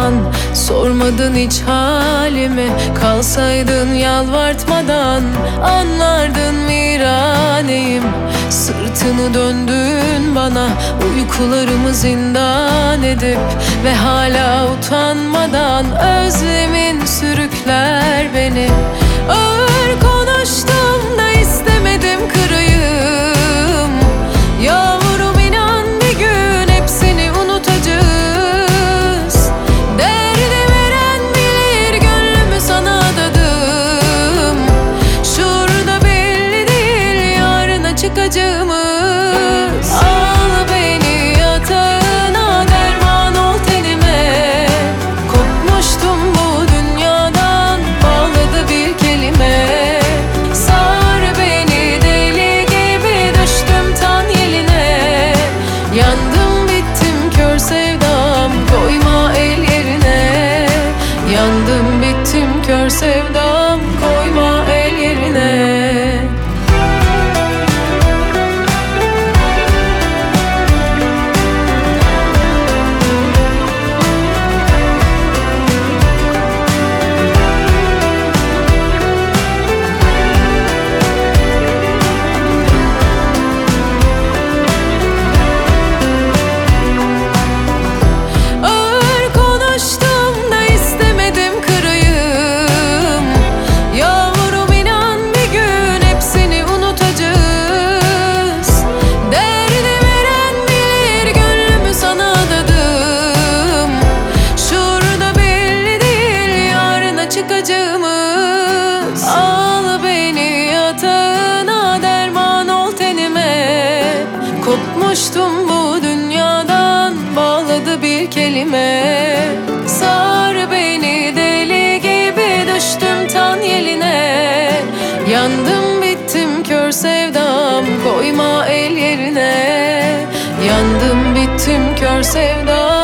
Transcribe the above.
sormadan, sormadın hiç halimi. Kalsaydın yalvartmadan, anlardın viraneyim. Sırtını döndün bana, uykularımı zindan edip ve hala utanmadan özlemin sürükler beni. Ağır konuştum da istemedim kırayım. Yavrum inan bir gün hepsini unutacağız. Derdi veren bilir gönlümü sana adadım. Şurada belli değil yarına çıkacağımız. Al beni yatağına, derman ol tenime. Kopmuştum bu dünyadan, bağladı bir kelime. Sar beni deli gibi, düştüm tan yeline. Yandım bittim kör sevdam, koyma el yerine. Yandım bittim kör sevdam, koyma el yerine. Al beni yatağına, derman ol tenime. Kopmuştum bu dünyadan, bağladı bir kelime. Sar beni deli gibi, düştüm tan yeline. Yandım bittim kör sevdam, koyma el yerine. Yandım bittim kör sevdam.